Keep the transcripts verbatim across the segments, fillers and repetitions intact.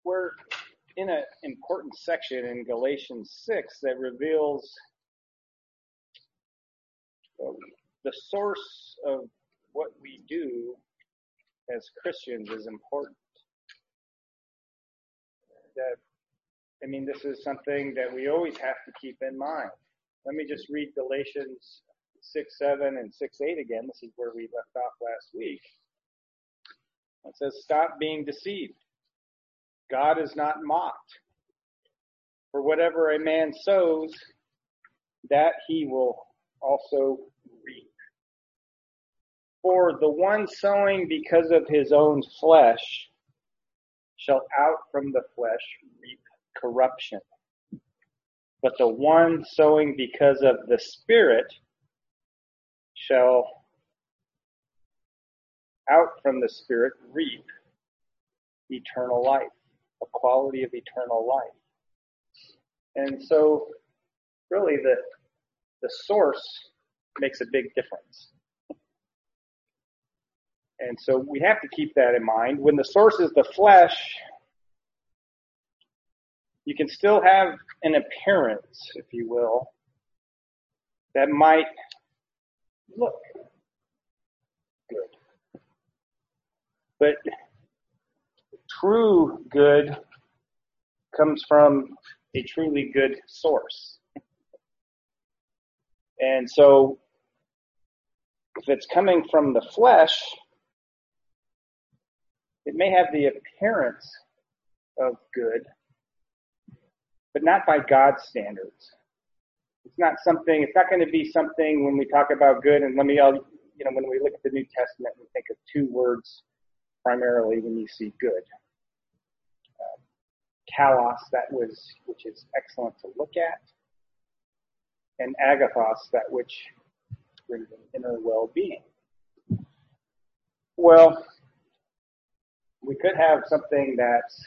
we're in an important section in Galatians six that reveals the source of what we do as Christians is important. That, I mean, this is something that we always have to keep in mind. Let me just read Galatians six seven and six eight again. This is where we left off last week. It says, "Stop being deceived. God is not mocked. For whatever a man sows, that he will also reap. For the one sowing because of his own flesh shall out from the flesh reap corruption. But the one sowing because of the Spirit shall out from the Spirit reap eternal life, a quality of eternal life." And so, really, the the source makes a big difference. And so we have to keep that in mind. When the source is the flesh, you can still have an appearance, if you will, that might look good. But true good comes from a truly good source. And so, if it's coming from the flesh, it may have the appearance of good, but not by God's standards. It's not something, it's not going to be something when we talk about good, and let me, you know, when we look at the New Testament, we think of two words primarily when you see good. Uh, kalos, that was, which is excellent to look at, and agathos, that which brings an inner well-being. Well, we could have something that's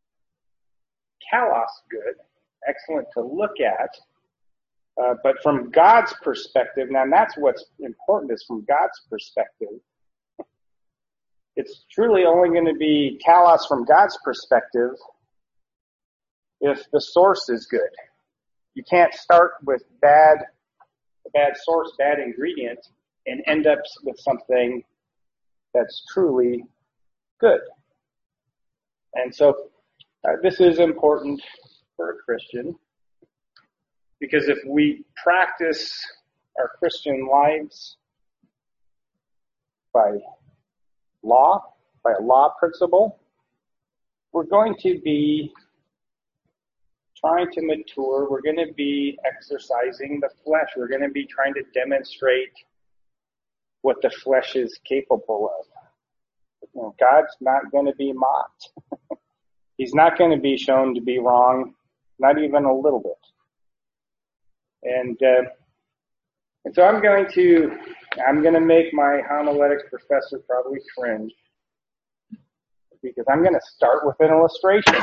kalos good, excellent to look at, uh, but from God's perspective, now that's what's important is from God's perspective, it's truly only going to be kalos from God's perspective if the source is good. You can't start with bad, a bad source, bad ingredient, and end up with something that's truly good. And so uh, this is important for a Christian, because if we practice our Christian lives by law, by a law principle, we're going to be trying to mature. We're going to be exercising the flesh. We're going to be trying to demonstrate what the flesh is capable of. You know, God's not going to be mocked. He's not going to be shown to be wrong, not even a little bit. And uh, and so I'm going to I'm going to make my homiletics professor probably cringe, because I'm going to start with an illustration.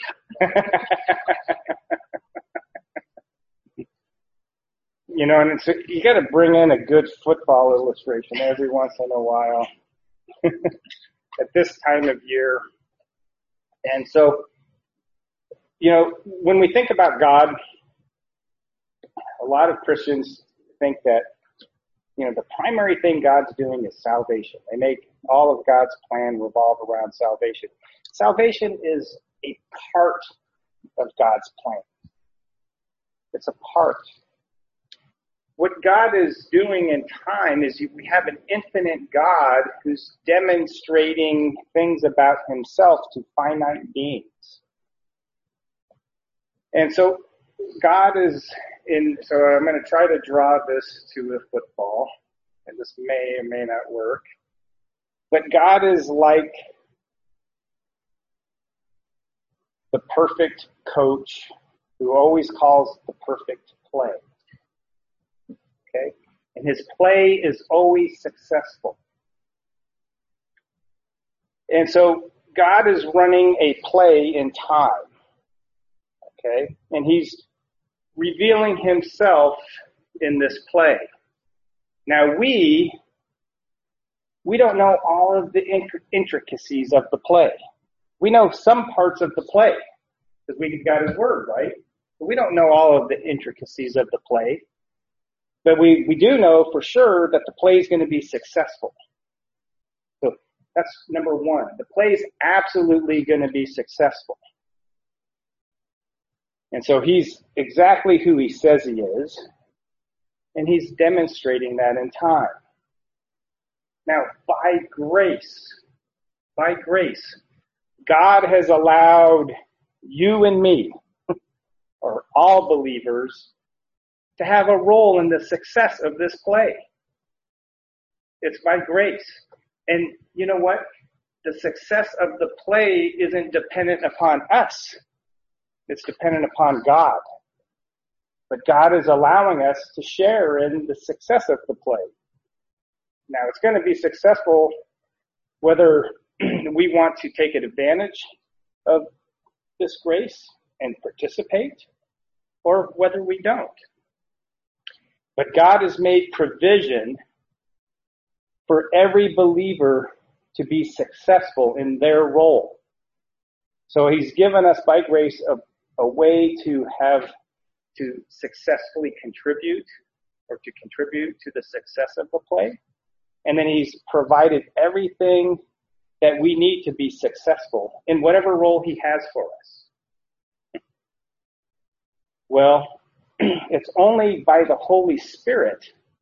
You know, and it's, you got to bring in a good football illustration every once in a while at this time of year. And so, you know, when we think about God, a lot of Christians think that, you know, the primary thing God's doing is salvation. They make all of God's plan revolve around salvation. Salvation is a part of God's plan. It's a part. What God is doing in time is we have an infinite God who's demonstrating things about himself to finite beings. And so God is in, so I'm going to try to draw this to a football, and this may or may not work. But God is like the perfect coach who always calls the perfect play. Okay? And his play is always successful. And so God is running a play in time. Okay? And he's revealing himself in this play. Now we, we don't know all of the intricacies of the play. We know some parts of the play because we've got his word, right? But we don't know all of the intricacies of the play. But we, we do know for sure that the play is going to be successful. So that's number one. The play is absolutely going to be successful. And so he's exactly who he says he is. And he's demonstrating that in time. Now, by grace, by grace, God has allowed you and me, or all believers, to have a role in the success of this play. It's by grace. And you know what? The success of the play isn't dependent upon us. It's dependent upon God. But God is allowing us to share in the success of the play. Now, it's going to be successful whether we want to take advantage of this grace and participate, or whether we don't. But God has made provision for every believer to be successful in their role. So he's given us by grace a, a way to have, to successfully contribute or to contribute to the success of the play. And then he's provided everything that we need to be successful in whatever role he has for us. Well, it's only by the Holy Spirit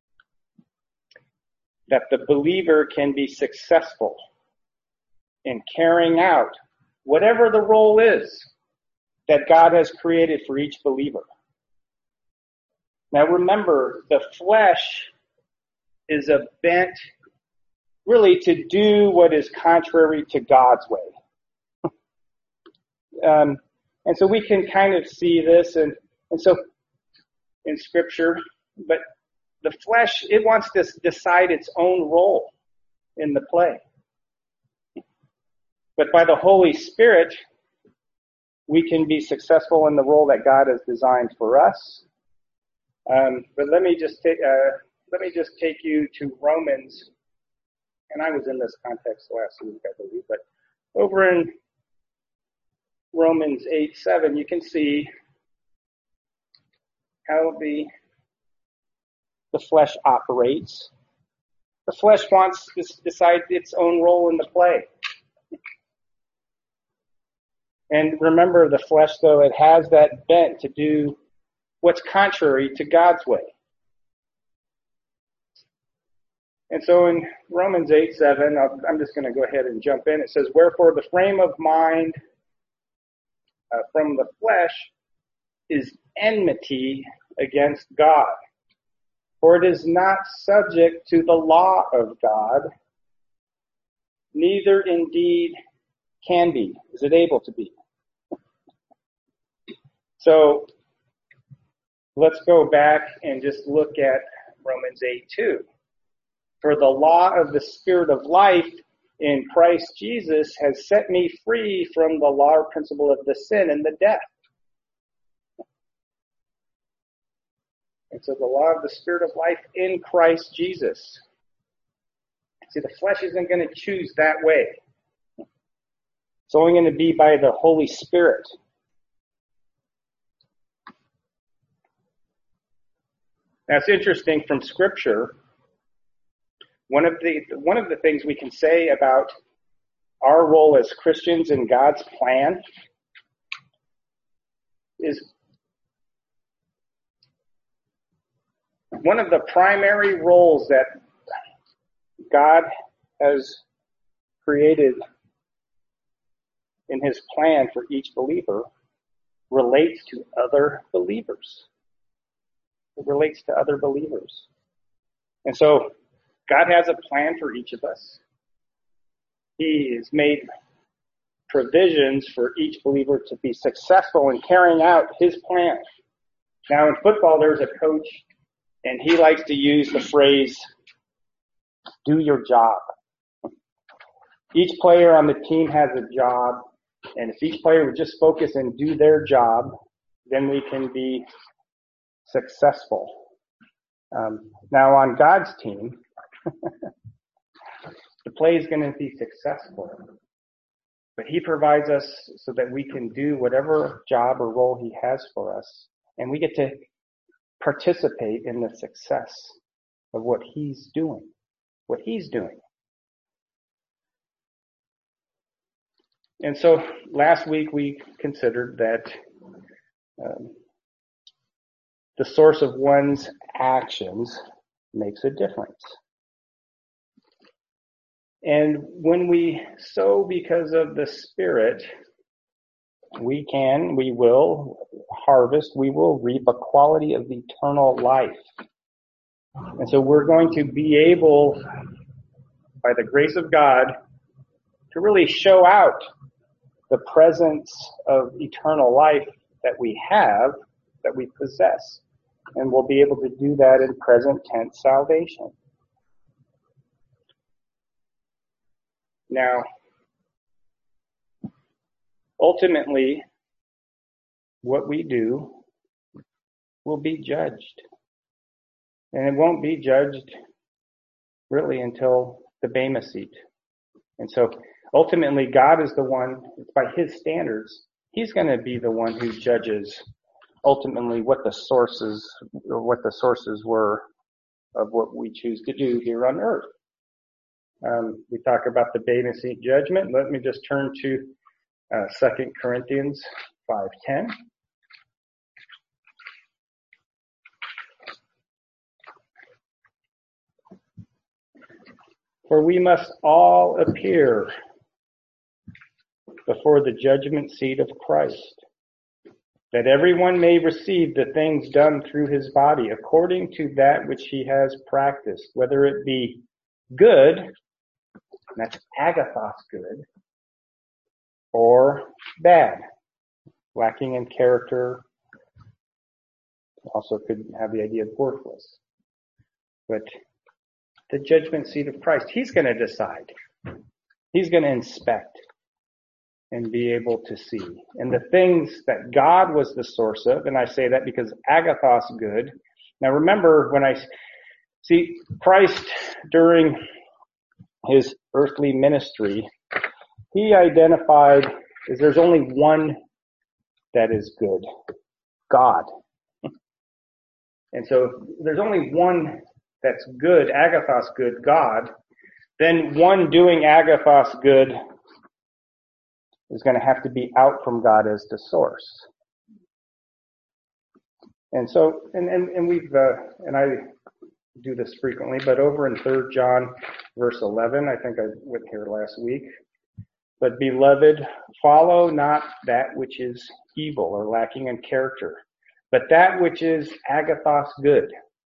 that the believer can be successful in carrying out whatever the role is that God has created for each believer. Now remember, the flesh is a bent really to do what is contrary to God's way. um, and so we can kind of see this and, and so in Scripture, but the flesh, it wants to decide its own role in the play. But by the Holy Spirit, we can be successful in the role that God has designed for us. Um, but let me just take, uh, let me just take you to Romans, and I was in this context last week, I believe, but over in Romans eight seven, you can see how the the flesh operates. The flesh wants to decide its own role in the play. And remember, the flesh, though, it has that bent to do what's contrary to God's way. And so in Romans eight seven, I'm just going to go ahead and jump in. It says, "Wherefore the frame of mind uh, from the flesh is enmity against God. For it is not subject to the law of God, neither indeed can be." Is it able to be? So let's go back and just look at Romans eight two. "For the law of the Spirit of life in Christ Jesus has set me free from the law or principle of the sin and the death." And so the law of the Spirit of life in Christ Jesus. See, the flesh isn't going to choose that way. It's only going to be by the Holy Spirit. That's interesting from Scripture. One of the one of the things we can say about our role as Christians in God's plan is one of the primary roles that God has created in his plan for each believer relates to other believers. It relates to other believers. And so God has a plan for each of us. He has made provisions for each believer to be successful in carrying out his plan. Now in football, there's a coach, and he likes to use the phrase, "do your job." Each player on the team has a job, and if each player would just focus and do their job, then we can be successful. Um, now on God's team, the play is going to be successful But he provides us so that we can do whatever job or role he has for us. And we get to participate in the success of what he's doing. What he's doing. And so last week we considered that um, the source of one's actions makes a difference. And when we sow because of the Spirit, we can, we will harvest, we will reap a quality of eternal life. And so we're going to be able, by the grace of God, to really show out the presence of eternal life that we have, that we possess. And we'll be able to do that in present tense salvation. Now, ultimately, what we do will be judged. And it won't be judged really until the Bema seat. And so ultimately, God is the one, by his standards, he's going to be the one who judges ultimately what the sources or what the sources were of what we choose to do here on earth. Um, we talk about the Bema seat judgment. Let me just turn to uh, Second Corinthians five ten. For we must all appear before the judgment seat of Christ, that everyone may receive the things done through his body according to that which he has practiced, whether it be good, and that's agathos good, or bad, lacking in character, also could have the idea of worthless. But the judgment seat of Christ, he's going to decide. He's going to inspect and be able to see. And the things that God was the source of, and I say that because agathos good. Now remember, when I see Christ during his earthly ministry, he identified as there's only one that is good, God. And so there's only one that's good, agathos good, God. Then one doing agathos good is going to have to be out from God as the source. And so, and, and, and we've, uh, and I do this frequently, but over in Third John verse eleven, I think I went here last week. But beloved, follow not that which is evil or lacking in character, but that which is agathos good.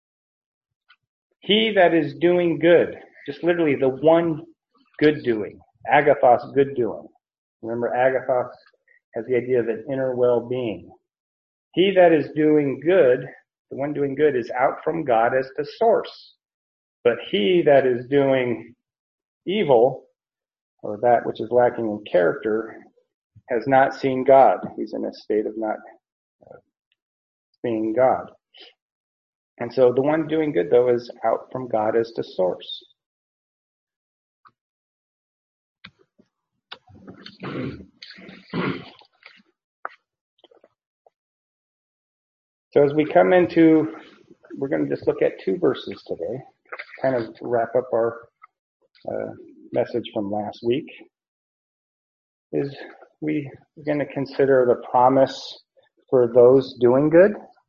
He that is doing good, just literally the one good doing, agathos good doing. Remember, agathos has the idea of an inner well-being. He that is doing good, the one doing good, is out from God as the source. But he that is doing evil, or that which is lacking in character, has not seen God. He's in a state of not uh, seeing God. And so the one doing good, though, is out from God as the source. So as we come into, we're going to just look at two verses today, kind of wrap up our uh, message from last week, is we, we're going to consider the promise for those doing good.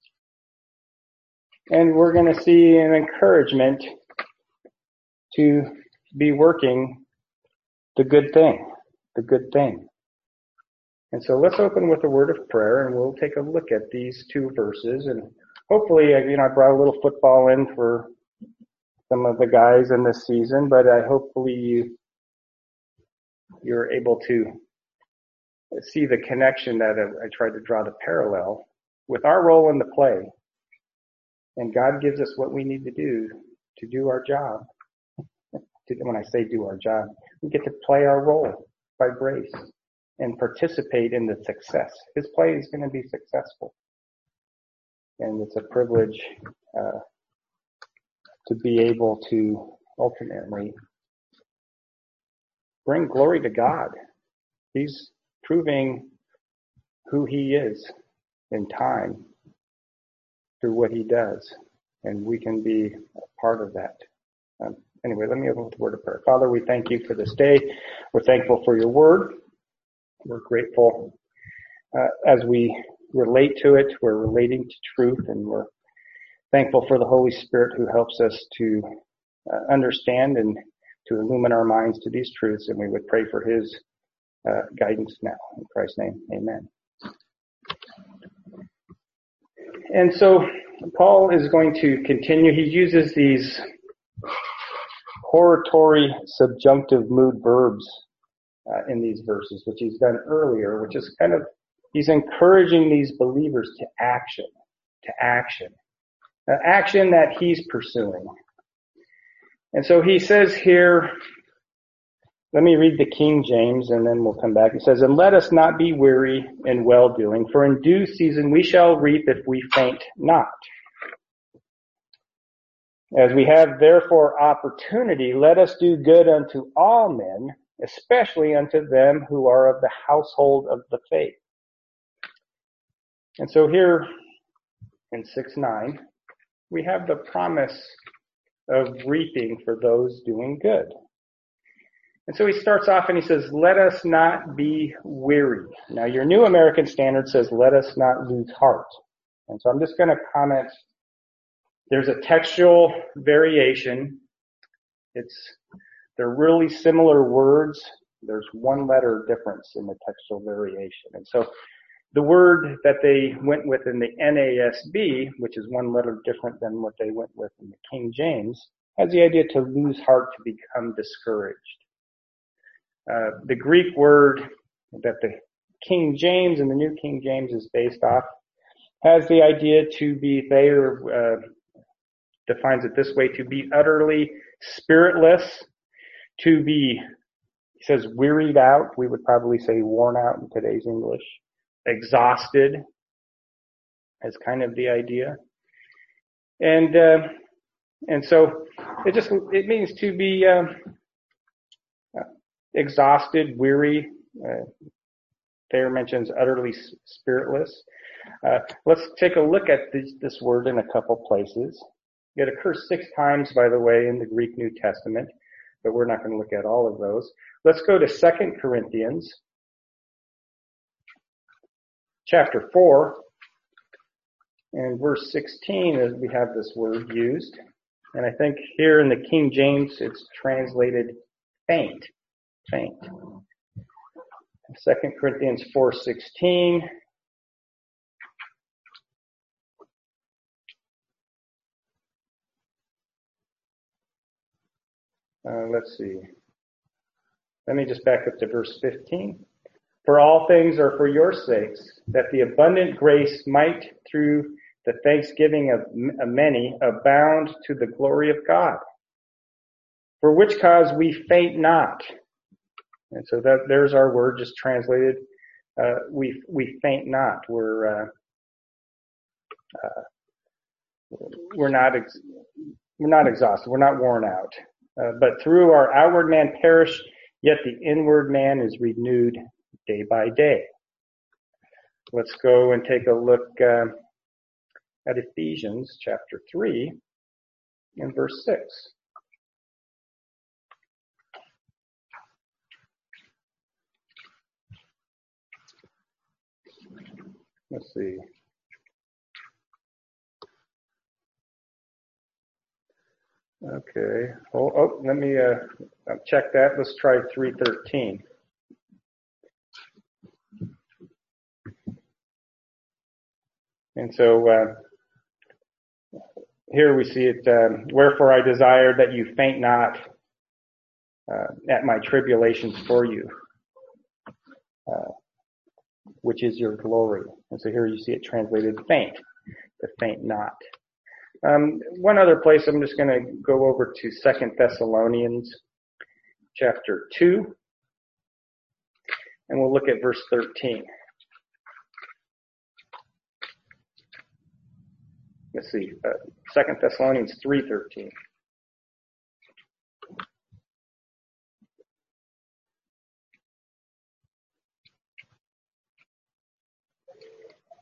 And we're going to see an encouragement to be working the good thing, the good thing. And so let's open with a word of prayer, and we'll take a look at these two verses. And hopefully, you know, I brought a little football in for some of the guys in this season, but I hopefully you, you're able to see the connection that I, I tried to draw the parallel with our role in the play. And God gives us what we need to do to do our job. When I say do our job, we get to play our role by grace and participate in the success. His play is going to be successful. And it's a privilege uh, to be able to ultimately bring glory to God He's proving who he is in time through what he does, and we can be a part of that. Um, anyway, let me open with a word of prayer. Father, we thank you for this day. We're thankful for your word. We're grateful uh, as we relate to it. We're relating to truth, and we're thankful for the Holy Spirit who helps us to uh, understand and to illumine our minds to these truths, and we would pray for his uh, guidance now. In Christ's name, amen. And so Paul is going to continue. He uses these hortatory subjunctive mood verbs uh, in these verses, which he's done earlier, which is kind of, he's encouraging these believers to action, to action, uh, action that he's pursuing. And so he says here, let me read the King James and then we'll come back. He says, and let us not be weary in well-doing, for in due season we shall reap if we faint not. As we have therefore opportunity, let us do good unto all men, especially unto them who are of the household of the faith. And so here in six nine, we have the promise of reaping for those doing good. And so he starts off and he says, let us not be weary. Now your New American Standard says, let us not lose heart. And so I'm just going to comment. There's a textual variation. It's, they're really similar words. There's one letter difference in the textual variation. And so the word that they went with in the N A S B, which is one letter different than what they went with in the King James, has the idea to lose heart, to become discouraged. Uh, the Greek word that the King James and the New King James is based off has the idea to be, Thayer uh, defines it this way, to be utterly spiritless, to be, he says, wearied out. We would probably say worn out in today's English. Exhausted as kind of the idea. And, uh, and so it just, it means to be, um, exhausted, weary. Uh, Thayer mentions utterly spiritless. Uh, let's take a look at this, this word in a couple places. It occurs six times, by the way, in the Greek New Testament, but we're not going to look at all of those. Let's go to Second Corinthians chapter four, and verse sixteen, as we have this word used. And I think here in the King James, it's translated faint. Faint. Second Corinthians four sixteen. Uh, let's see. Let me just back up to verse fifteen. For all things are for your sakes, that the abundant grace might, through the thanksgiving of many, abound to the glory of God. For which cause we faint not. And so that there's our word just translated. Uh, we we faint not. We're uh, uh, we're not ex- we're not exhausted. We're not worn out. Uh, but through our outward man perish, yet the inward man is renewed day by day. Let's go and take a look uh, at Ephesians chapter three and verse six. Let's see. Okay. Oh, oh let me uh, check that. Let's try three thirteen. And so uh, here we see it. Um, Wherefore I desire that you faint not uh, at my tribulations for you, uh, which is your glory. And so here you see it translated faint, to faint not. Um, one other place, I'm just going to go over to Second Thessalonians chapter two, and we'll look at verse thirteen. Let's see, uh, Second Thessalonians three thirteen.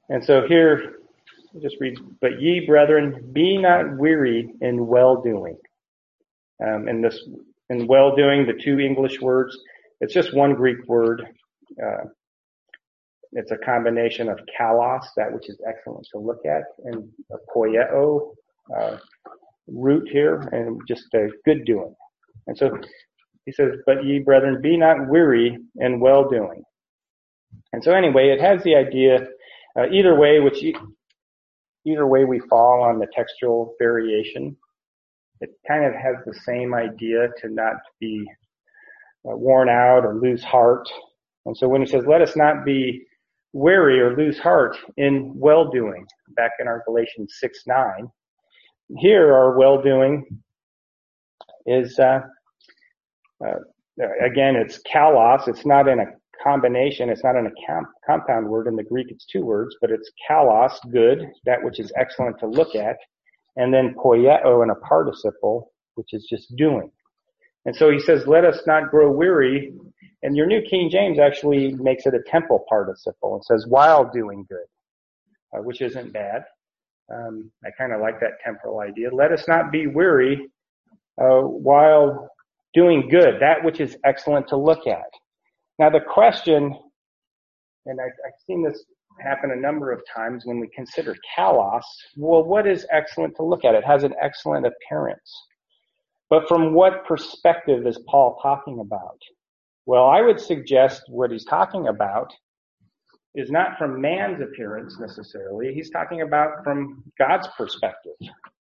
And so here, I'll just read, but ye brethren, be not weary in well-doing. Um, in this, in well-doing, the two English words, it's just one Greek word. Uh, it's a combination of kalos, that which is excellent to look at, and a poieo, uh, root here, and just a good doing. And so he says, but ye brethren, be not weary in well-doing. And so anyway, it has the idea, uh, either way, which either way we fall on the textual variation, it kind of has the same idea to not be uh, worn out or lose heart. And so when he says, let us not be weary or lose heart in well-doing, back in our Galatians six nine, here our well-doing is, uh, uh, again, it's kalos. It's not in a combination. It's not in a com- compound word. In the Greek, it's two words, but it's kalos, good, that which is excellent to look at, and then poieo in a participle, which is just doing. And so he says, let us not grow weary. And your New King James actually makes it a temple participle and says, while doing good, uh, which isn't bad. Um, I kind of like that temporal idea. Let us not be weary uh, while doing good, that which is excellent to look at. Now the question, and I, I've seen this happen a number of times when we consider kalos, well, what is excellent to look at? It has an excellent appearance. But from what perspective is Paul talking about? Well, I would suggest what he's talking about is not from man's appearance necessarily. He's talking about from God's perspective.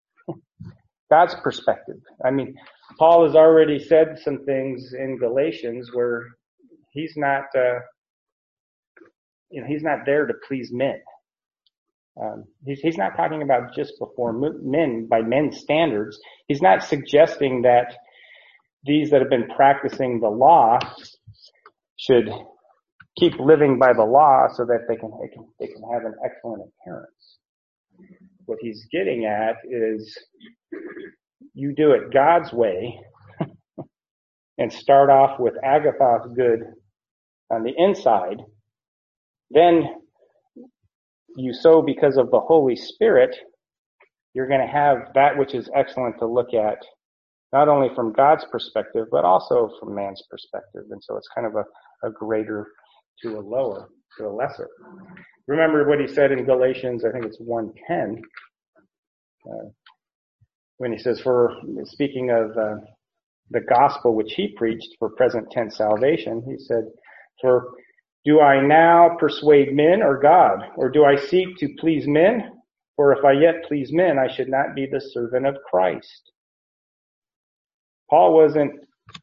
God's perspective. I mean, Paul has already said some things in Galatians where he's not, uh, you know, he's not there to please men. Um, he's, he's not talking about just before men, by men's standards. He's not suggesting that these that have been practicing the law should keep living by the law so that they can, they can, they can have an excellent appearance. What he's getting at is you do it God's way and start off with agathos good on the inside, then you sow because of the Holy Spirit, you're going to have that which is excellent to look at, not only from God's perspective, but also from man's perspective. And so it's kind of a, a greater to a lower, to a lesser. Remember what he said in Galatians, I think it's one ten, uh, when he says, for speaking of uh, the gospel which he preached for present tense salvation, he said, for do I now persuade men or God? Or do I seek to please men? For if I yet please men, I should not be the servant of Christ. Paul wasn't,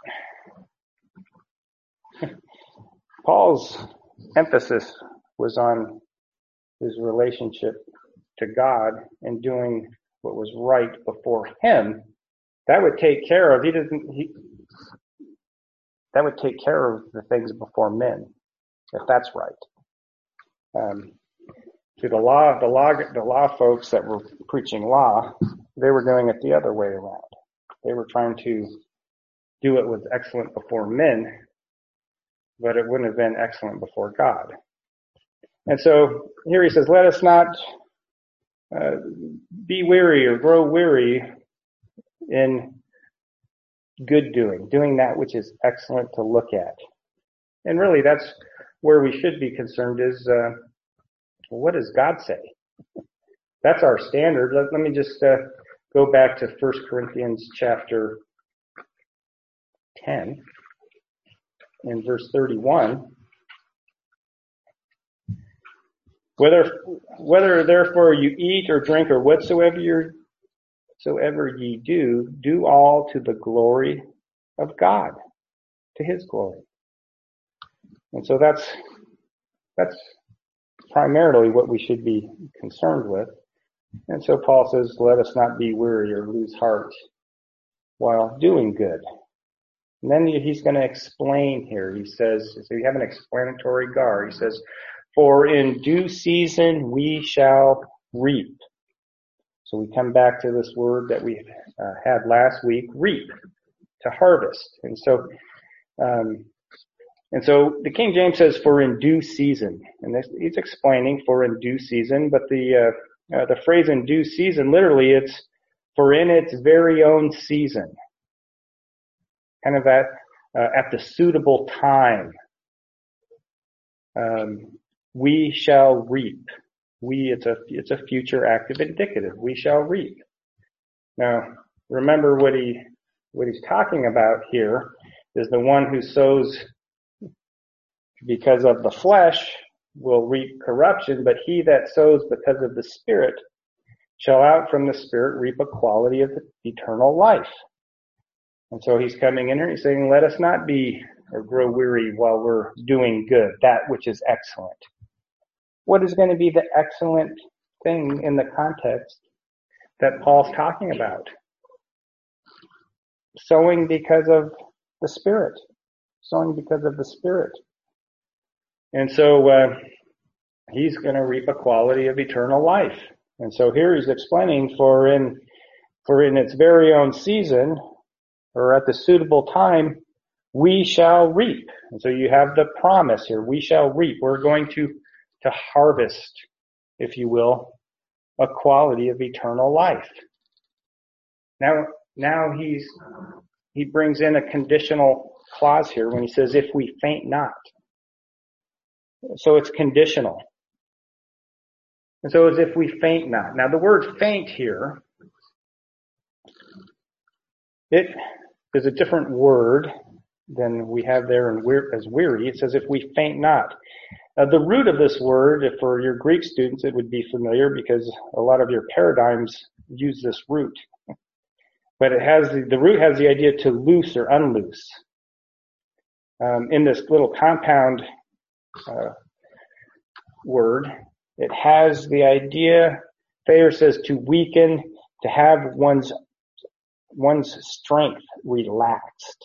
Paul's emphasis was on his relationship to God and doing what was right before him. That would take care of, he doesn't, he, that would take care of the things before men, if that's right. Um, to the law, the law, the law folks that were preaching law, they were doing it the other way around. They were trying to do it was excellent before men, but it wouldn't have been excellent before God. And so here he says, let us not uh, be weary or grow weary in good doing, doing that which is excellent to look at. And really that's where we should be concerned is, uh, what does God say? That's our standard. Let, let me just uh, go back to First Corinthians chapter ten in verse thirty-one. Whether, whether therefore you eat or drink or whatsoever you soever ye do, do all to the glory of God, to his glory. And so that's, that's primarily what we should be concerned with. And so Paul says, let us not be weary or lose heart while doing good. And then he's going to explain here. He says, so you have an explanatory gar. He says, for in due season we shall reap. So we come back to this word that we uh, had last week, reap, to harvest. And so um, And so the King James says for in due season. And this, he's explaining for in due season, but the, uh, uh, the phrase in due season, literally it's for in its very own season. Kind of at, uh, at the suitable time. Um, we shall reap. We, it's a, it's a future active indicative. We shall reap. Now, remember what he, what he's talking about here is the one who sows because of the flesh will reap corruption, but he that sows because of the Spirit shall out from the Spirit reap a quality of eternal life. And so he's coming in here and he's saying, let us not be or grow weary while we're doing good, that which is excellent. What is going to be the excellent thing in the context that Paul's talking about? Sowing because of the Spirit. Sowing because of the Spirit. And so uh, he's going to reap a quality of eternal life. And so here he's explaining for in for in its very own season, or at the suitable time, we shall reap. And so you have the promise here. We shall reap. We're going to to harvest, if you will, a quality of eternal life. Now, now he's he brings in a conditional clause here when he says, if we faint not. So it's conditional. And so as if we faint not. Now the word faint here, it is a different word than we have there in weir- as weary. It says if we faint not. Uh, the root of this word, if for your Greek students, it would be familiar because a lot of your paradigms use this root. But it has the, the root has the idea to loose or unloose. Um, in this little compound uh, word, it has the idea, Thayer says, to weaken, to have one's one's strength relaxed,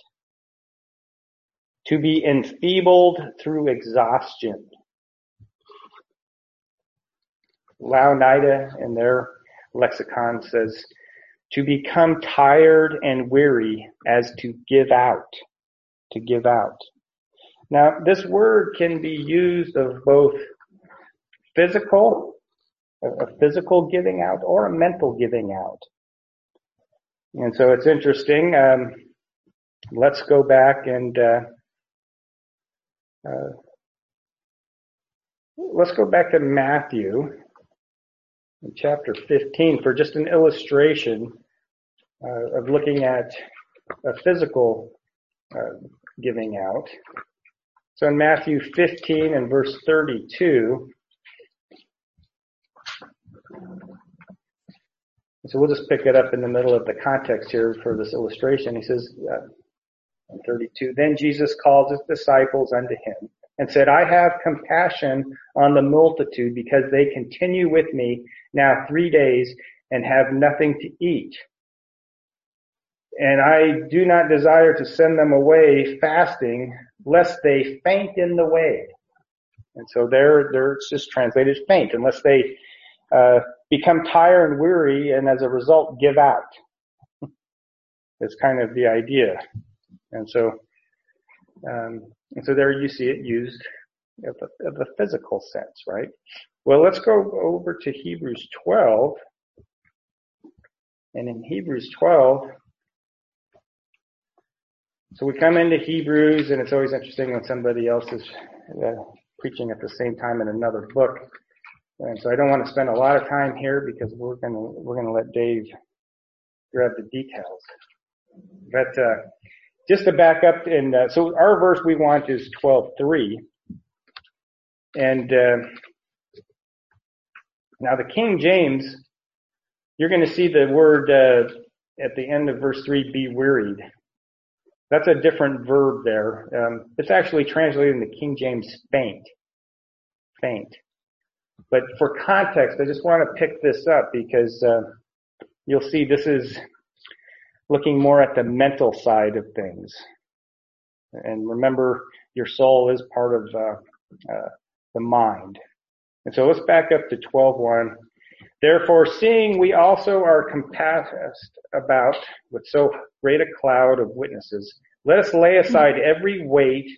to be enfeebled through exhaustion. Louw-Nida in their lexicon says, to become tired and weary as to give out, to give out. Now, this word can be used of both physical, a physical giving out or a mental giving out. And so it's interesting. Um, let's go back and uh, uh, let's go back to Matthew in chapter fifteen for just an illustration uh, of looking at a physical uh, giving out. So in Matthew fifteen and verse thirty-two, so we'll just pick it up in the middle of the context here for this illustration. He says, uh, in thirty-two, then Jesus called his disciples unto him and said, I have compassion on the multitude because they continue with me now three days and have nothing to eat. And I do not desire to send them away fasting, lest they faint in the way. And so there, there it's just translated faint, unless they uh, become tired and weary, and as a result, give out. It's kind of the idea. And so, um, and so there you see it used of a, of a physical sense, right? Well, let's go over to Hebrews twelve. And in Hebrews twelve, so we come into Hebrews, and it's always interesting when somebody else is uh, preaching at the same time in another book. And so I don't want to spend a lot of time here because we're gonna we're gonna let Dave grab the details. But uh, just to back up, and uh, so our verse we want is twelve three, and uh, now the King James, you're going to see the word uh, at the end of verse three, be wearied. That's a different verb there. Um, it's actually translated in the King James faint. Faint. But for context, I just want to pick this up because uh, you'll see this is looking more at the mental side of things. And remember, your soul is part of uh, uh, the mind. And so let's back up to twelve one. Therefore, seeing we also are compassed about with so great a cloud of witnesses, let us lay aside every weight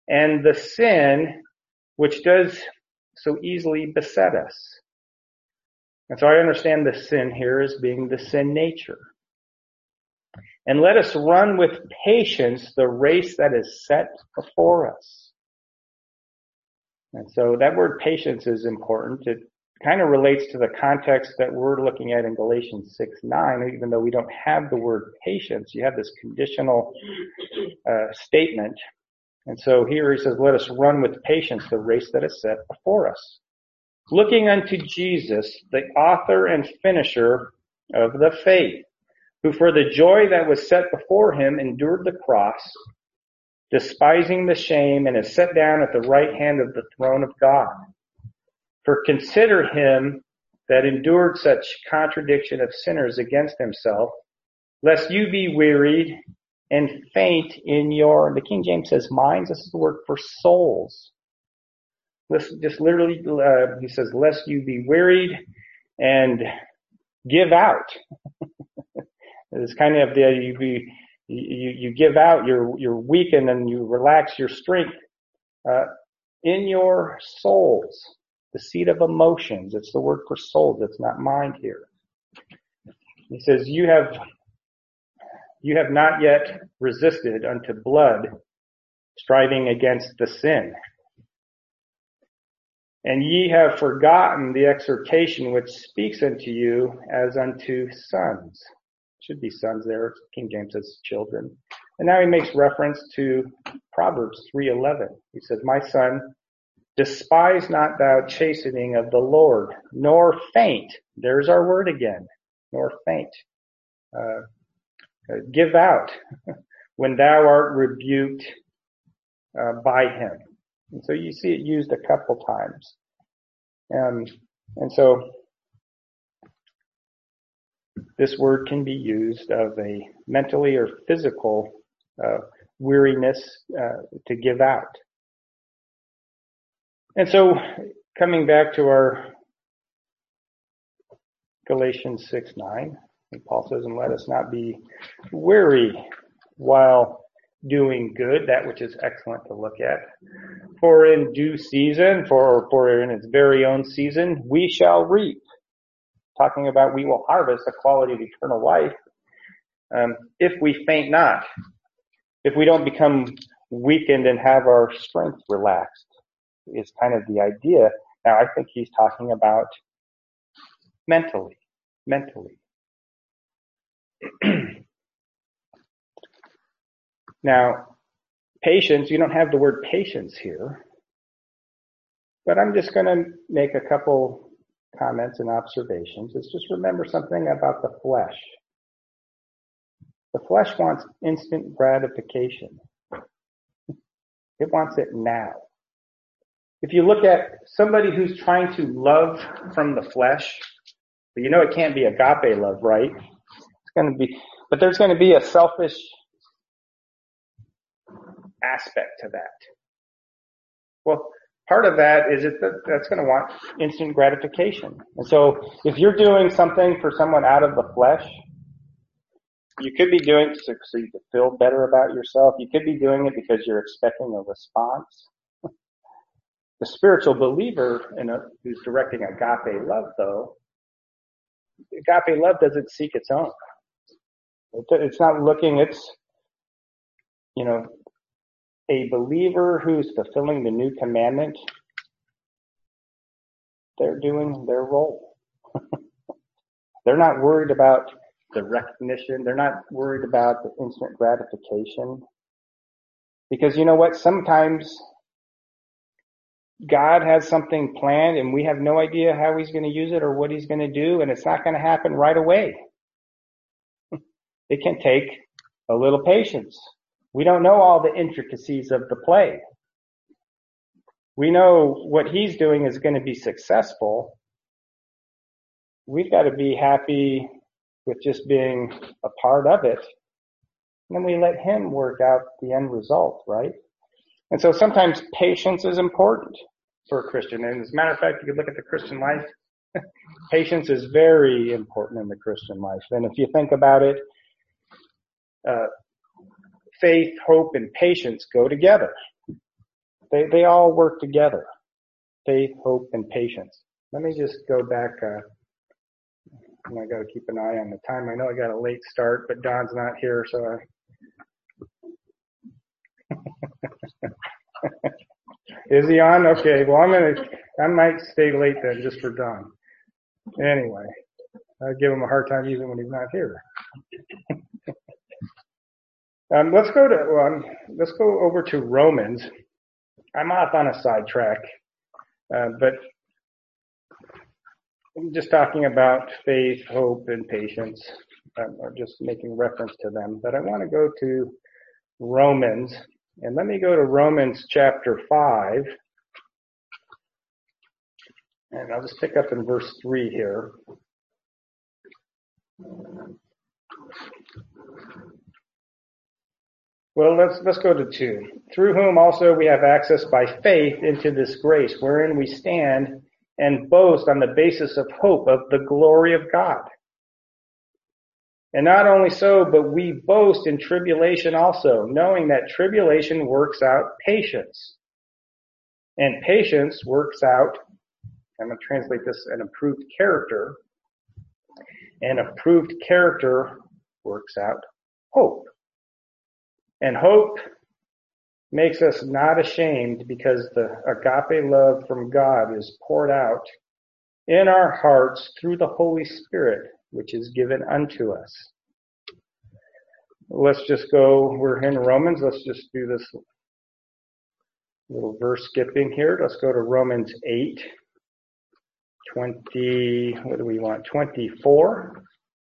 and the sin which does so easily beset us. And so I understand the sin here as being the sin nature. And let us run with patience the race that is set before us. And so that word patience is important. It kind of relates to the context that we're looking at in Galatians six nine. Even though we don't have the word patience, you have this conditional uh, statement. And so here he says, let us run with patience the race that is set before us. Looking unto Jesus, the author and finisher of the faith, who for the joy that was set before him endured the cross, despising the shame, and is set down at the right hand of the throne of God. For consider him that endured such contradiction of sinners against himself, lest you be wearied and faint in your, the King James says minds, this is the word for souls. Listen, just literally, uh, he says, lest you be wearied and give out. It's kind of the, you be, you, you give out, you're, you're weakened and you relax your strength, uh, in your souls. The seat of emotions. It's the word for souls. It's not mind here. He says, you have, you have not yet resisted unto blood, striving against the sin. And ye have forgotten the exhortation which speaks unto you as unto sons. Should be sons there. King James says children. And now he makes reference to Proverbs three eleven. He says, my son, despise not thou chastening of the Lord, nor faint. There's our word again. Nor faint. Uh, give out when thou art rebuked uh, by him. And so you see it used a couple times. Um, and so this word can be used of a mentally or physical uh, weariness uh, to give out. And so coming back to our Galatians six nine, Paul says, and let us not be weary while doing good, that which is excellent to look at. For in due season, for, for in its very own season, we shall reap. Talking about we will harvest the quality of eternal life, um, if we faint not, if we don't become weakened and have our strength relaxed, is kind of the idea. Now, I think he's talking about mentally, mentally. Now, patience, you don't have the word patience here, but I'm just going to make a couple comments and observations. Is just remember something about the flesh. The flesh wants instant gratification. It wants it now. If you look at somebody who's trying to love from the flesh, but you know it can't be agape love, right? It's going to be, but there's going to be a selfish aspect to that. Well, part of that is it that that's going to want instant gratification. And so if you're doing something for someone out of the flesh, you could be doing it so, so you can feel better about yourself. You could be doing it because you're expecting a response. The spiritual believer in a, who's directing agape love, though, agape love doesn't seek its own. It's not looking, it's, you know, a believer who's fulfilling the new commandment, they're doing their role. They're not worried about the recognition. They're not worried about the instant gratification. Because you know what? Sometimes God has something planned and we have no idea how he's going to use it or what he's going to do, and it's not going to happen right away. It can take a little patience. We don't know all the intricacies of the play. We know what he's doing is going to be successful. We've got to be happy with just being a part of it. And then we let him work out the end result, right? And so sometimes patience is important for a Christian. And as a matter of fact, you could look at the Christian life. Patience is very important in the Christian life. And if you think about it, uh, faith, hope, and patience go together. They they all work together. Faith, hope, and patience. Let me just go back. Uh, and I got to keep an eye on the time. I know I got a late start, but Don's not here, so I... Is he on? Okay. Well, I'm gonna. I might stay late then, just for Don. Anyway, I give him a hard time even when he's not here. um, let's go to. Um, let's go over to Romans. I'm off on a sidetrack, uh, but I'm just talking about faith, hope, and patience. Um, or just making reference to them. But I want to go to Romans. And let me go to Romans chapter five, and I'll just pick up in verse three here. Well, let's let's go to two. Through whom also we have access by faith into this grace, wherein we stand and boast on the basis of hope of the glory of God. And not only so, but we boast in tribulation also, knowing that tribulation works out patience. And patience works out, I'm going to translate this, an approved character. And approved character works out hope. And hope makes us not ashamed because the agape love from God is poured out in our hearts through the Holy Spirit, which is given unto us. Let's just go, we're in Romans, let's just do this little verse skipping here. Let's go to Romans eight, twenty, what do we want, twenty-four.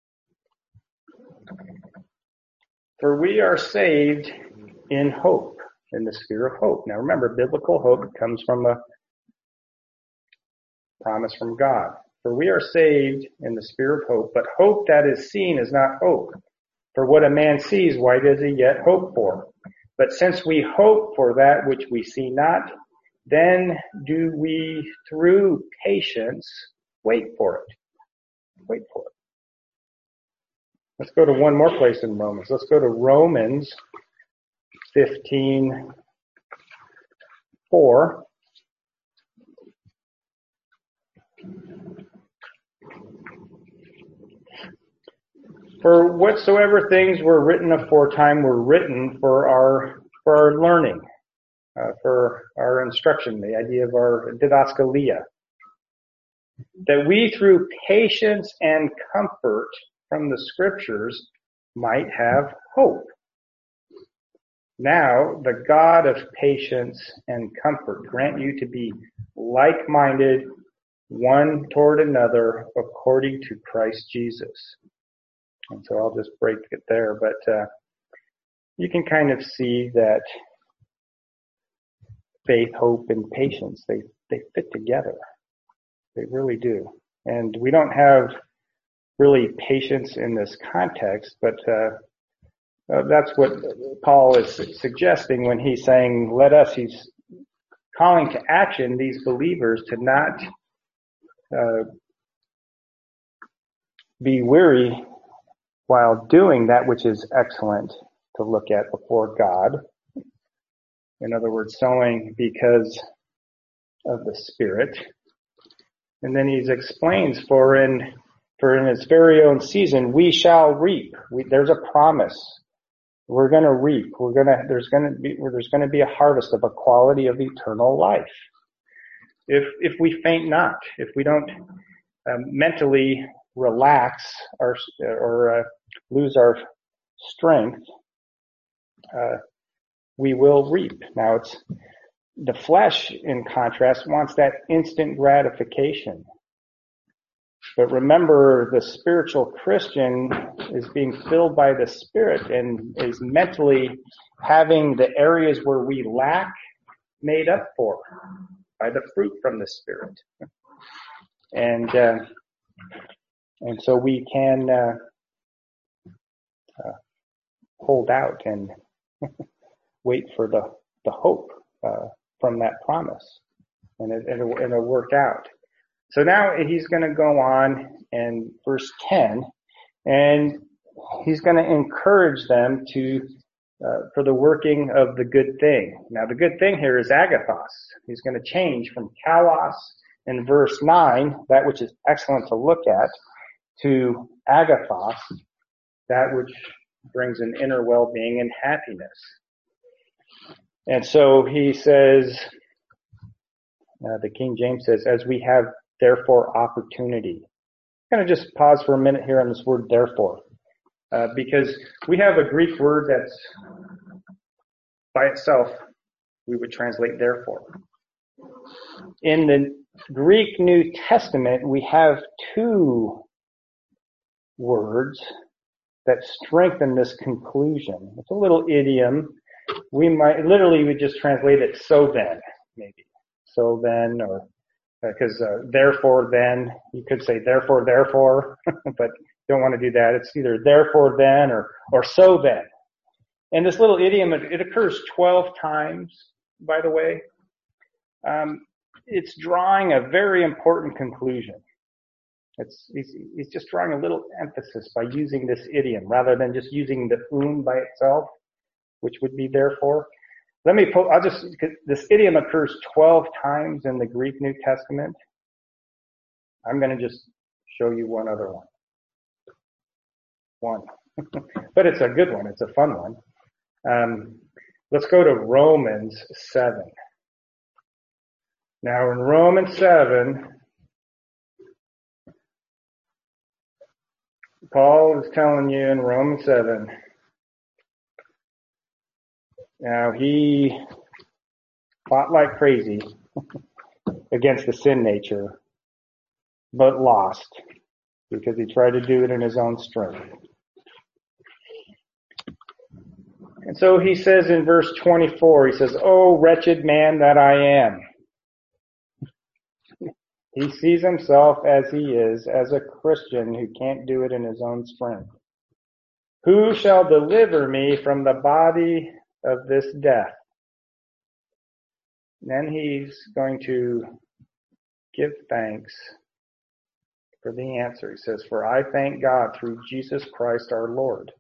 For we are saved in hope, in the sphere of hope. Now remember, biblical hope comes from a promise from God. For we are saved in the spirit of hope, but hope that is seen is not hope. For what a man sees, why does he yet hope for? But since we hope for that which we see not, then do we through patience wait for it. Wait for it. Let's go to one more place in Romans. Let's go to Romans fifteen four. For whatsoever things were written aforetime were written for our for our learning, uh, for our instruction, the idea of our didaskalia, that we through patience and comfort from the scriptures might have hope. Now, the God of patience and comfort grant you to be like-minded, one toward another, according to Christ Jesus. And so I'll just break it there, but uh, you can kind of see that faith, hope, and patience, they, they fit together. They really do. And we don't have really patience in this context, but uh, uh, that's what Paul is suggesting when he's saying, let us, he's calling to action these believers to not uh, be weary while doing that which is excellent to look at before God. In other words, sowing because of the Spirit. And then he explains, for in for in its very own season we shall reap. We, there's a promise. We're going to reap. We're going to there's going to be there's going to be a harvest of a quality of eternal life. If if we faint not, if we don't um, mentally relax our or uh, lose our strength, uh, we will reap. Now, it's the flesh, in contrast, wants that instant gratification. But remember, the spiritual Christian is being filled by the Spirit and is mentally having the areas where we lack made up for by the fruit from the Spirit. And uh, and so we can uh, uh, hold out and wait for the, the hope uh, from that promise. And it, it'll, it'll work out. So now he's going to go on in verse ten, and he's going to encourage them to uh, for the working of the good thing. Now, the good thing here is agathos. He's going to change from kalos in verse nine, that which is excellent to look at, to agathos, that which brings an inner well-being and happiness. And so he says, uh, the King James says, as we have therefore opportunity. I'm going to just pause for a minute here on this word therefore, uh, because we have a Greek word that's by itself, we would translate therefore. In the Greek New Testament, we have two words that strengthen this conclusion. It's a little idiom. We might, literally, we just translate it so then, maybe. So then, or, because uh, therefore then, you could say therefore, therefore, but don't want to do that. It's either therefore then or, or so then. And this little idiom, it, it occurs twelve times, by the way. Um, it's drawing a very important conclusion. It's, he's, he's just drawing a little emphasis by using this idiom rather than just using the um by itself, which would be therefore. Let me put, I'll just, this idiom occurs twelve times in the Greek New Testament. I'm going to just show you one other one. One. But it's a good one. It's a fun one. Um, let's go to Romans seven. Now in Romans seven, Paul is telling you in Romans seven, now he fought like crazy against the sin nature, but lost because he tried to do it in his own strength. And so he says in verse twenty-four, he says, "Oh, wretched man that I am." He sees himself as he is, as a Christian who can't do it in his own strength. "Who shall deliver me from the body of this death?" Then he's going to give thanks for the answer. He says, "For I thank God through Jesus Christ our Lord."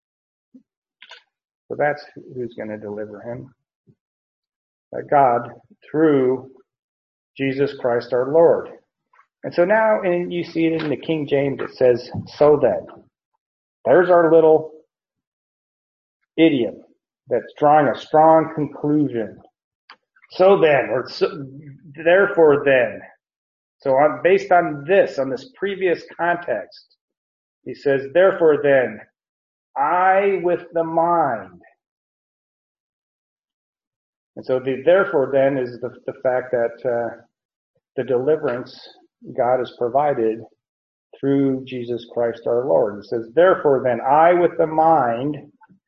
So that's who's going to deliver him. That God through Jesus Christ our Lord. And so now, and you see it in the King James, it says, "So then." There's our little idiom that's drawing a strong conclusion. So then, or so, therefore then. So on, based on this, on this previous context, he says, "Therefore then, I with the mind." And so the therefore then is the, the fact that uh, the deliverance God has provided through Jesus Christ our Lord. He says, "Therefore then, I with the mind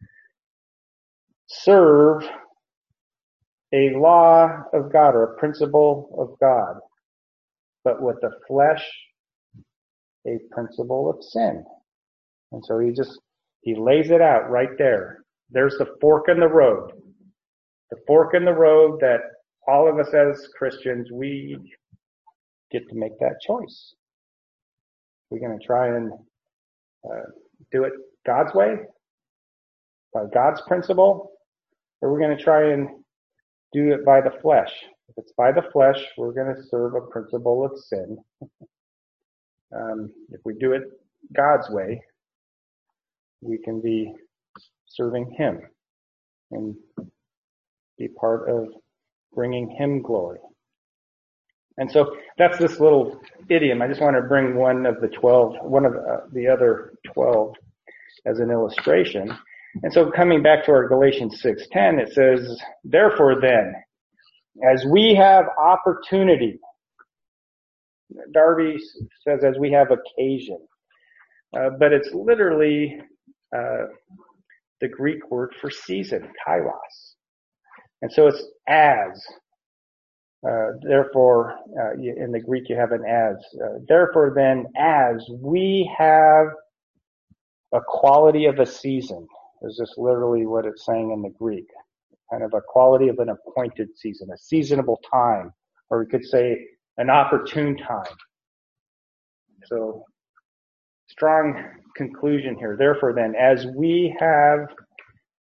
serve a law of God," or a principle of God, "but with the flesh, a principle of sin." And so he just, he lays it out right there. There's the fork in the road. The fork in the road that all of us as Christians, we get to make that choice. We're going to try and uh, do it God's way, by God's principle, or we're going to try and do it by the flesh. If it's by the flesh, we're going to serve a principle of sin. Um, if we do it God's way, we can be serving Him and be part of bringing Him glory. And so that's this little idiom. I just want to bring one of the twelve, one of uh, the other twelve as an illustration. And so coming back to our Galatians six ten, it says, "Therefore then, as we have opportunity," Darby says, "as we have occasion," uh, but it's literally uh, the Greek word for season, kairos. And so it's as. Uh, therefore, uh, in the Greek you have an as. Uh, therefore then, as we have a quality of a season, is just literally what it's saying in the Greek. Kind of a quality of an appointed season, a seasonable time, or we could say an opportune time. So, strong conclusion here. Therefore then, as we have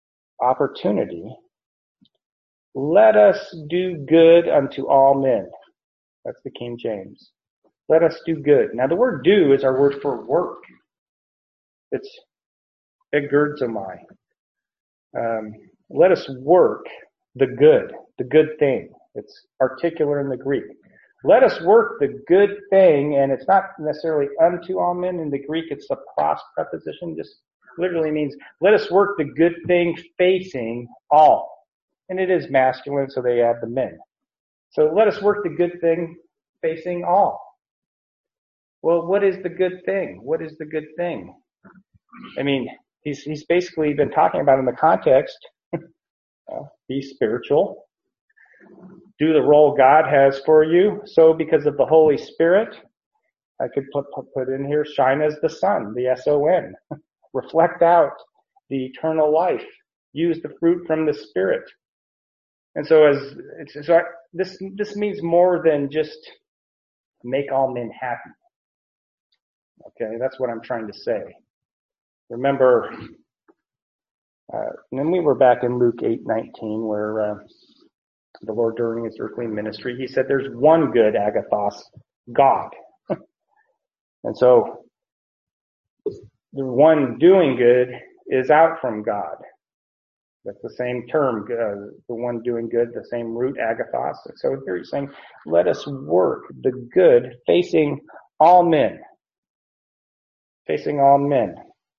opportunity, let us do good unto all men. That's the King James. Let us do good. Now the word do is our word for work. It's egerzomai. Um, let us work the good, the good thing. It's articular in the Greek. Let us work the good thing, and it's not necessarily unto all men. In the Greek, it's a pros preposition. Just literally means let us work the good thing facing all. And it is masculine, so they add the men. So let us work the good thing facing all. Well, what is the good thing? What is the good thing? I mean, he's he's basically been talking about in the context, uh, be spiritual, do the role God has for you. So because of the Holy Spirit, I could put, put, put in here, shine as the sun, the S O N. Reflect out the eternal life. Use the fruit from the Spirit. And so as it's, so I, this this means more than just make all men happy. Okay, that's what I'm trying to say. Remember, uh, when we were back in Luke eight nineteen, where uh, the Lord during his earthly ministry, he said there's one good agathos, God. And so the one doing good is out from God. That's the same term, uh, the one doing good, the same root, agathos. So here he's saying, let us work the good facing all men. Facing all men.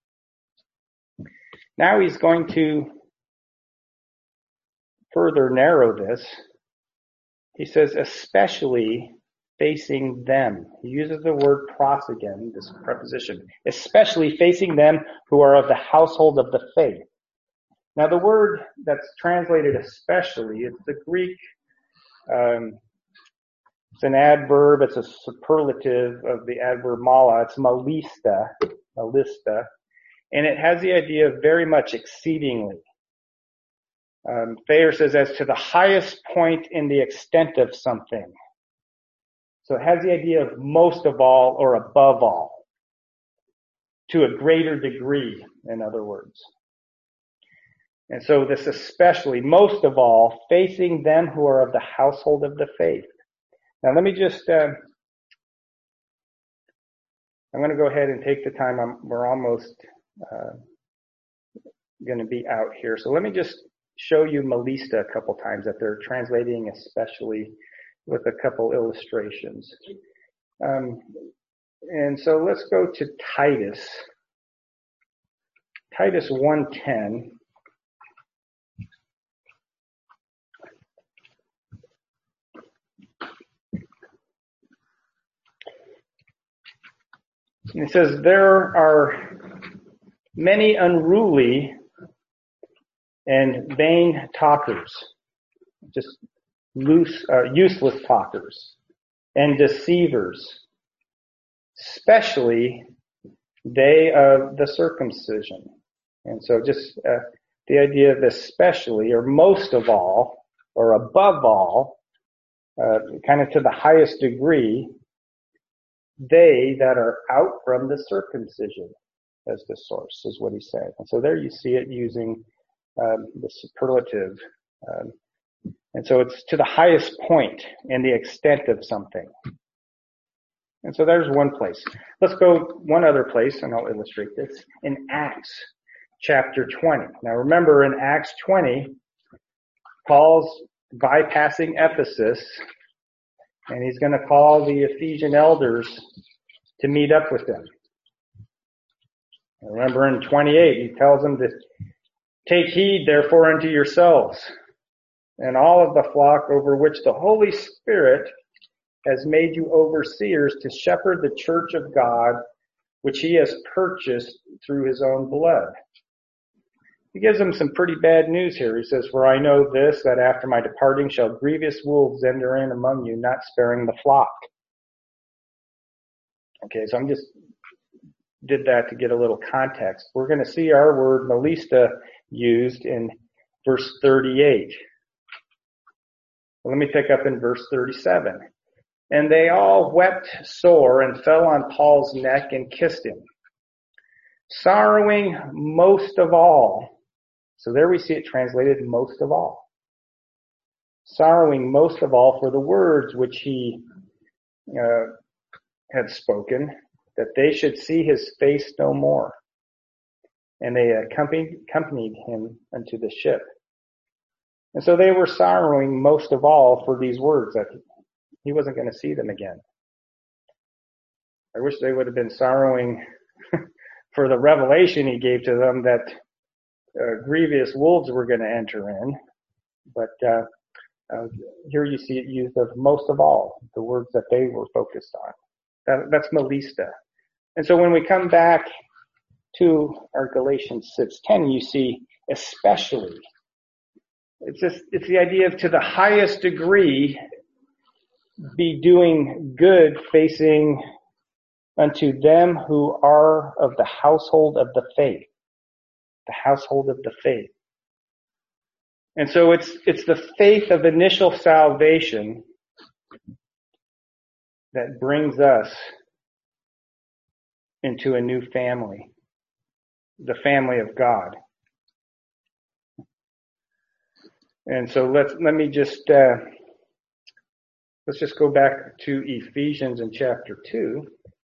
Now he's going to further narrow this. He says, especially facing them. He uses the word pros again, this preposition. Especially facing them who are of the household of the faith. Now the word that's translated especially, it's the Greek, um, it's an adverb, it's a superlative of the adverb mala, it's malista, malista, and it has the idea of very much exceedingly. Um, Thayer says as to the highest point in the extent of something. So it has the idea of most of all or above all. To a greater degree, in other words. And so this especially, most of all, facing them who are of the household of the faith. Now let me just, uh, I'm going to go ahead and take the time. I'm, we're almost uh, going to be out here. So let me just show you Malista a couple times that they're translating, especially with a couple illustrations. Um, and so let's go to Titus. Titus one ten. It says, there are many unruly and vain talkers, just loose, uh, useless talkers, and deceivers, especially they of the circumcision. And so just uh, the idea of especially, or most of all, or above all, uh, kind of to the highest degree, they that are out from the circumcision as the source, is what he's saying. And so there you see it using um, the superlative. Um, and so it's to the highest point in the extent of something. And so there's one place. Let's go one other place, and I'll illustrate this, in Acts chapter twenty. Now remember, in Acts twenty, Paul's bypassing Ephesus, and he's going to call the Ephesian elders to meet up with them. Remember in twenty-eight, he tells them to take heed therefore unto yourselves and all of the flock over which the Holy Spirit has made you overseers to shepherd the church of God, which he has purchased through his own blood. He gives them some pretty bad news here. He says, for I know this, that after my departing shall grievous wolves enter in among you, not sparing the flock. Okay, so I'm just did that to get a little context. We're going to see our word malista used in verse thirty-eight. Let me pick up in verse thirty-seven. And they all wept sore and fell on Paul's neck and kissed him, sorrowing most of all So there we see it translated most of all. Sorrowing most of all for the words which he uh, had spoken, that they should see his face no more. And they accompanied, accompanied him unto the ship. And so they were sorrowing most of all for these words, that he wasn't going to see them again. I wish they would have been sorrowing for the revelation he gave to them that uh, grievous wolves were going to enter in. But uh, uh, here you see it used of most of all, the words that they were focused on. That, that's Melista. And so when we come back to our Galatians six ten, you see especially. It's just, it's the idea of to the highest degree be doing good, facing unto them who are of the household of the faith. The household of the faith. And so it's, it's the faith of initial salvation that brings us into a new family. The family of God. And so let's, let me just, uh, let's just go back to Ephesians in chapter two.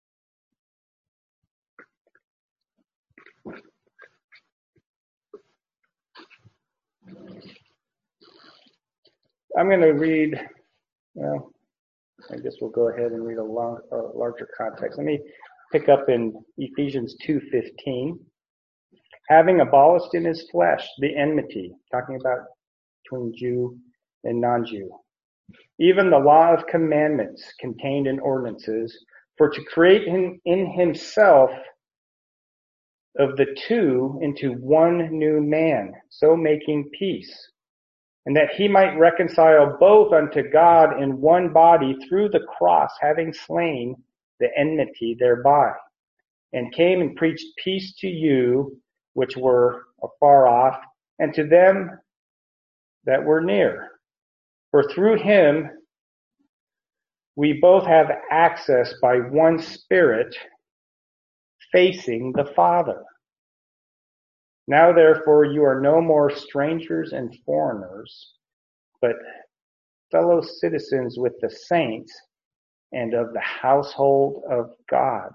I'm going to read, well, I guess we'll go ahead and read a, long, a larger context. Let me pick up in Ephesians two fifteen. Having abolished in his flesh the enmity, talking about between Jew and non-Jew, even the law of commandments contained in ordinances, for to create in, in himself of the two into one new man, so making peace, and that he might reconcile both unto God in one body through the cross, having slain the enmity thereby, and came and preached peace to you which were afar off, and to them that were near. For through him we both have access by one Spirit, facing the Father. Now therefore you are no more strangers and foreigners, but fellow citizens with the saints and of the household of God.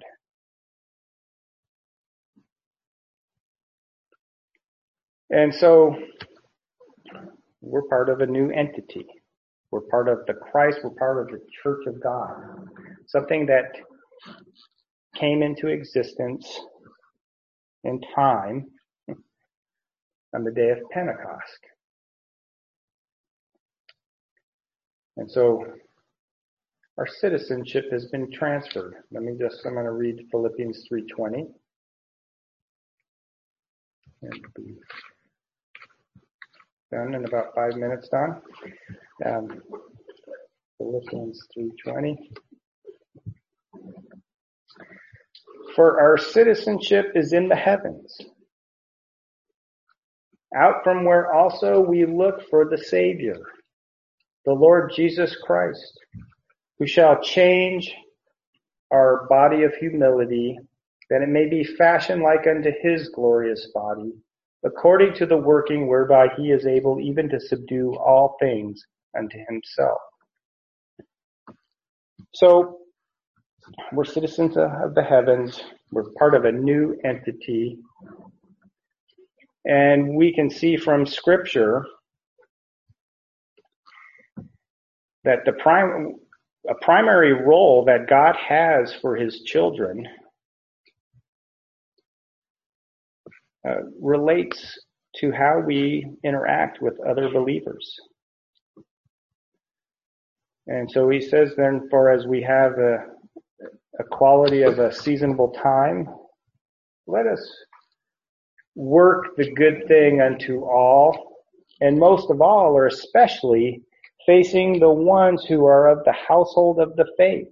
And so we're part of a new entity. We're part of the Christ. We're part of the church of God. Something that came into existence in time on the day of Pentecost. And so our citizenship has been transferred. Let me just, I'm going to read Philippians three twenty. It'll be done in about five minutes, Don. Um, Philippians three twenty. For our citizenship is in the heavens, out from where also we look for the Savior, the Lord Jesus Christ, who shall change our body of humility, that it may be fashioned like unto his glorious body, according to the working whereby he is able even to subdue all things unto himself. So, we're citizens of the heavens. We're part of a new entity. And we can see from Scripture that the prime, a primary role that God has for his children uh, relates to how we interact with other believers. And so he says then, for as we have a, a quality of a seasonable time, let us work the good thing unto all, and most of all, or especially, facing the ones who are of the household of the faith.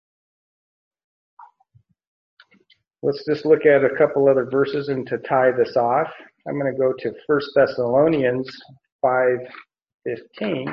Let's just look at a couple other verses and to tie this off. I'm going to go to First Thessalonians five fifteen.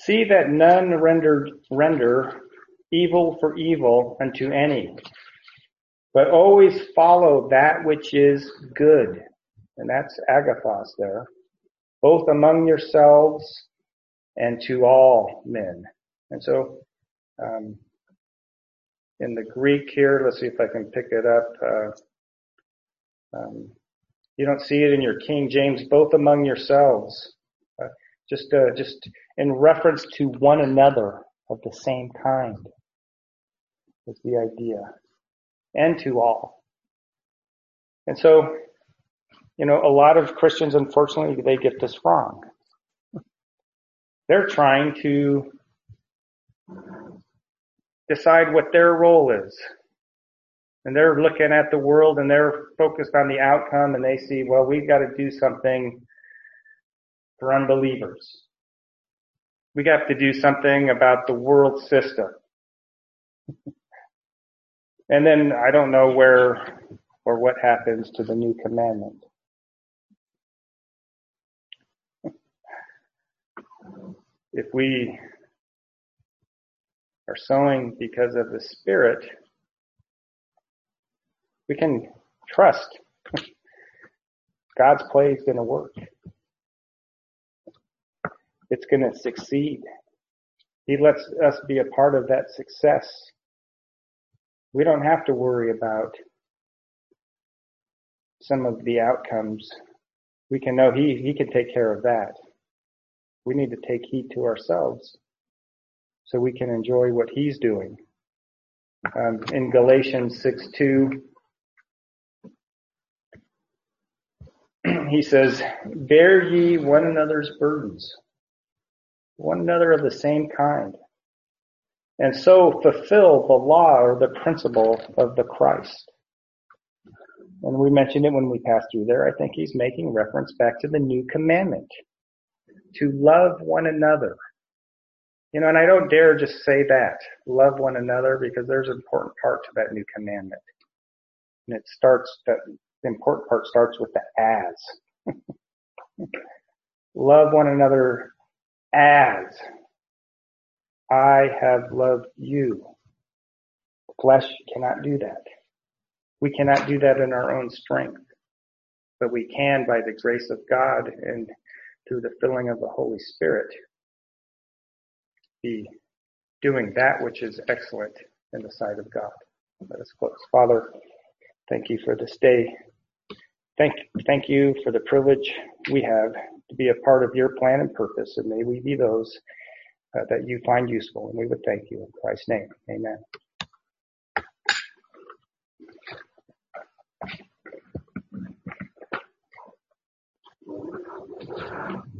See that none render, render evil for evil unto any, but always follow that which is good. And that's agathos there. Both among yourselves and to all men. And so, um, in the Greek here, let's see if I can pick it up. Uh, um, you don't see it in your King James, both among yourselves. Uh, just, uh, just in reference to one another of the same kind is the idea. And to all. And so, you know, a lot of Christians, unfortunately, they get this wrong. They're trying to decide what their role is. And they're looking at the world and they're focused on the outcome and they see, well, we've got to do something for unbelievers. We got to do something about the world system. And then I don't know where or what happens to the new commandment. If we are sowing because of the Spirit, we can trust God's play is going to work. It's going to succeed. He lets us be a part of that success. We don't have to worry about some of the outcomes. We can know He, he can take care of that. We need to take heed to ourselves so we can enjoy what He's doing. Um, in Galatians six two, he says, bear ye one another's burdens, one another of the same kind, and so fulfill the law or the principle of the Christ. And we mentioned it when we passed through there. I think he's making reference back to the new commandment, to love one another. You know, and I don't dare just say that, love one another, because there's an important part to that new commandment. And it starts, that the important part starts with the as. Love one another as I have loved you. The flesh cannot do that. We cannot do that in our own strength, but we can by the grace of God and through the filling of the Holy Spirit be doing that which is excellent in the sight of God. Let us close. Father, thank you for this day. Thank, thank you for the privilege we have to be a part of your plan and purpose, and may we be those uh, that you find useful, and we would thank you in Christ's name. Amen.